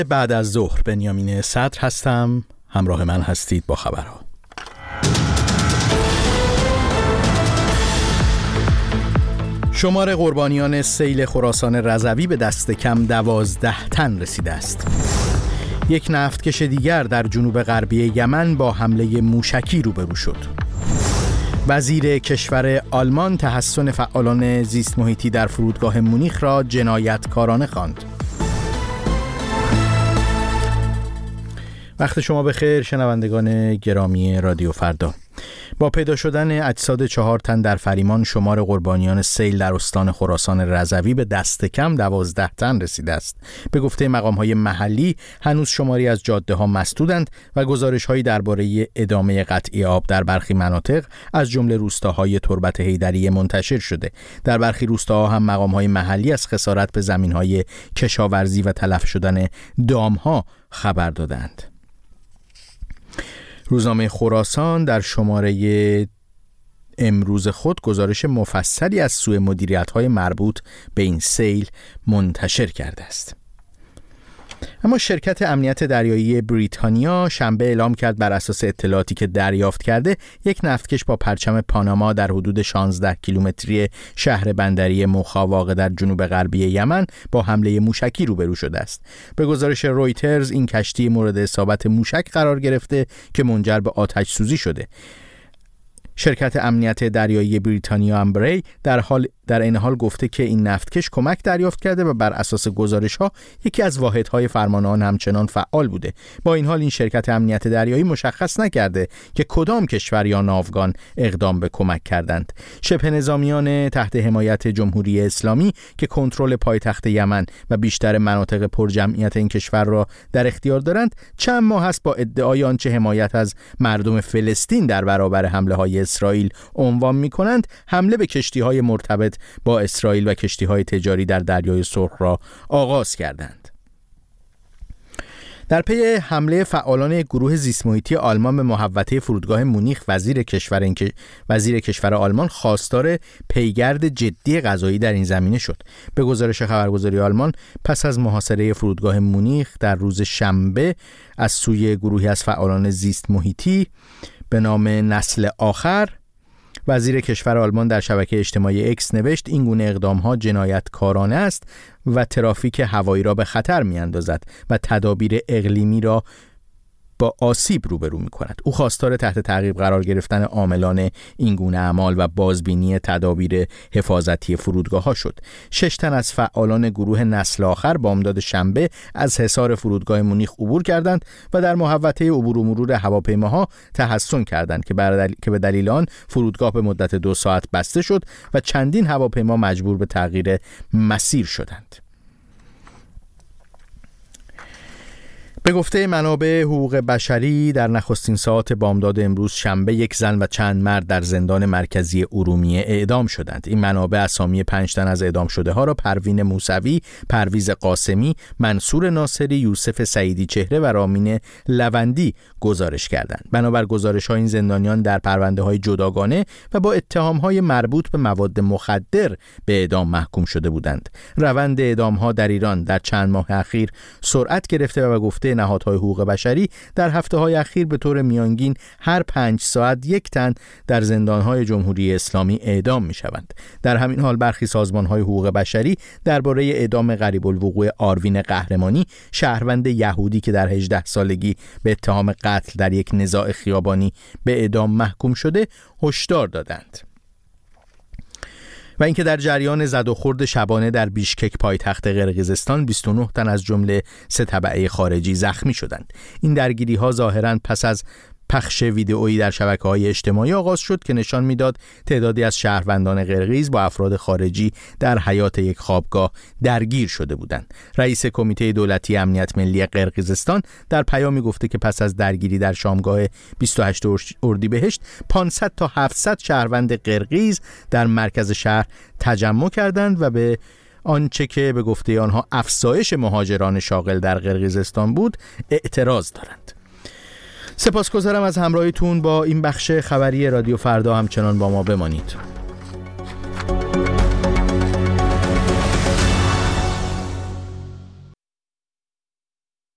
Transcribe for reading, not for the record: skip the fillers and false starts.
بعد از ظهر بنیامین صدر هستم. همراه من هستید با خبرها. شمار قربانیان سیل خراسان رضوی به دست کم 12 تن رسیده است. یک نفتکش دیگر در جنوب غربی یمن با حمله موشکی روبرو شد. وزیر کشور آلمان تحسن فعالان زیست محیطی در فرودگاه مونیخ را جنایتکارانه خواند. وقت شما بخیر شنوندگان گرامی رادیو فردا. با پیدا شدن اجساد 4 تن در فریمان، شمار قربانیان سیل در استان خراسان رضوی به دست کم 12 تن رسیده است. به گفته مقام‌های محلی، هنوز شماری از جاده‌ها مسدودند و گزارش‌هایی درباره ادامه قطعی آب در برخی مناطق از جمله روستاهای تربت حیدریه منتشر شده. در برخی روستاها هم مقام‌های محلی از خسارت به زمین‌های کشاورزی و تلف شدن دام‌ها خبر دادند. روزنامه خراسان در شماره امروز خود گزارش مفصلی از سوء مدیریت‌های مربوط به این سیل منتشر کرده است. اما شرکت امنیت دریایی بریتانیا شنبه اعلام کرد بر اساس اطلاعاتی که دریافت کرده، یک نفتکش با پرچم پاناما در حدود 16 کیلومتری شهر بندری موخا واقع در جنوب غربی یمن با حمله موشکی روبرو شده است. به گزارش رویترز، این کشتی مورد اصابت موشک قرار گرفته که منجر به آتش سوزی شده. شرکت امنیت دریایی بریتانیا امبری در این حال گفته که این نفتکش کمک دریافت کرده و بر اساس گزارش‌ها یکی از واحدهای فرمان آن همچنان فعال بوده. با این حال این شرکت امنیت دریایی مشخص نکرده که کدام کشور یا ناوگان اقدام به کمک کردند. شبه نظامیان تحت حمایت جمهوری اسلامی که کنترل پایتخت یمن و بیشتر مناطق پرجمعیت این کشور را در اختیار دارند، چند ماه است با ادعای آنچه حمایت از مردم فلسطین در برابر حمله‌های اسرائیل عنوان می‌کنند، حمله به کشتی‌های مرتبط با اسرائیل و کشتی‌های تجاری در دریای سرخ را آغاز کردند. در پی حمله فعالان گروه زیست محیطی آلمان به محوطه فرودگاه مونیخ، وزیر کشور آلمان خواستار پیگرد جدی قضایی در این زمینه شد. به گزارش خبرگزاری آلمان، پس از محاصره فرودگاه مونیخ در روز شنبه از سوی گروهی از فعالان زیست محیطی به نام نسل آخر، وزیر کشور آلمان در شبکه اجتماعی اکس نوشت این گونه اقدام‌ها جنایتکارانه است و ترافیک هوایی را به خطر می‌اندازد و تدابیر اقلیمی را با آسیب روبرو می‌کند. او خواستار تحت تعقیب قرار گرفتن عاملان این گونه اعمال و بازبینی تدابیر حفاظتی فرودگاه‌ها شد. 6 تن از فعالان گروه نسل آخر بامداد شنبه از حصار فرودگاه مونیخ عبور کردند و در محوطه عبور و مرور هواپیماها تحصن کردند که به دلیل آن فرودگاه به مدت 2 ساعت بسته شد و چندین هواپیما مجبور به تغییر مسیر شدند. به گفته منابع حقوق بشری، در نخستین ساعات بامداد امروز شنبه 1 زن و چند مرد در زندان مرکزی ارومیه اعدام شدند. این منابع اسامی 5 تن از اعدام شده ها را پروین موسوی، پرویز قاسمی، منصور ناصری، یوسف سعیدی چهره و رامین لوندی گزارش کردند. بنابر گزارش ها این زندانیان در پرونده های جداگانه و با اتهام های مربوط به مواد مخدر به اعدام محکوم شده بودند. روند اعدام ها در ایران در چند ماه اخیر سرعت گرفته و گفته نهادهای حقوق بشری در هفته‌های اخیر به طور میانگین هر 5 ساعت 1 تن در زندان‌های جمهوری اسلامی اعدام می‌شوند. در همین حال برخی سازمان‌های حقوق بشری درباره اعدام قریب الوقوع آروین قهرمانی، شهروند یهودی که در 18 سالگی به اتهام قتل در یک نزاع خیابانی به اعدام محکوم شده، هشدار دادند. و اینکه در جریان زد و خورد شبانه در بیشکک پایتخت قرقیزستان 29 تن از جمله 3 تبعه خارجی زخمی شدند. این درگیری‌ها ظاهراً پس از پخش ویدئویی در شبکه‌های اجتماعی آغاز شد که نشان می‌داد تعدادی از شهروندان قرقیز با افراد خارجی در حیاط یک خوابگاه درگیر شده بودند. رئیس کمیته دولتی امنیت ملی قرقیزستان در پیامی گفته که پس از درگیری در شامگاه 28 اردیبهشت 500 تا 700 شهروند قرقیز در مرکز شهر تجمع کردند و به آنچه که به گفته آنها افزایش مهاجران شاغل در قرقیزستان بود اعتراض دارند. سپاسگزارم از همراهیتون با این بخش خبری رادیو فردا. همچنان با ما بمانید.